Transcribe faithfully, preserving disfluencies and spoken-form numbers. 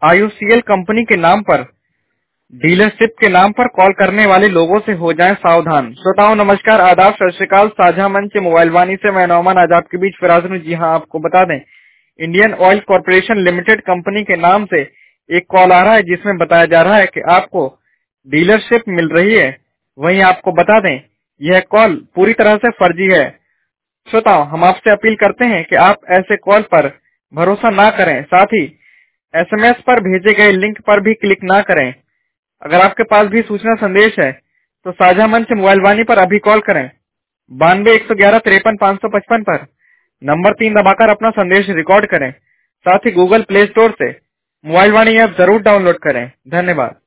IOCL company के नाम पर डीलरशिप के नाम पर कॉल करने वाले लोगों से हो जाएं सावधान। श्रोताओं नमस्कार, आदाब, सत श्री अकाल। साझा मंच मोबाइल वाणी से मैं नौमान आज आपके बीच फिराज हूं। जी हां, आपको बता दें Indian Oil Corporation Limited company के नाम से एक कॉल आ रहा है जिसमें बताया जा रहा है कि आपको डीलरशिप मिल रही है। वहीं आपको बता दें यह कॉल पूरी तरह से फर्जी है। श्रोताओं हम आपसे अपील करते हैं कि आप ऐसे कॉल पर भरोसा ना करें, साथ ही एसएमएस पर भेजे गए लिंक पर भी क्लिक ना करें। अगर आपके पास भी सूचना संदेश है तो साझा मंच मोबाइल वाणी पर अभी कॉल करें बानवे एक सौ ग्यारह तिरपन पाँच सौ पचपन पर नंबर तीन दबाकर अपना संदेश रिकॉर्ड करें। साथ ही गूगल प्ले स्टोर से मोबाइल वाणी ऐप जरूर डाउनलोड करें। धन्यवाद।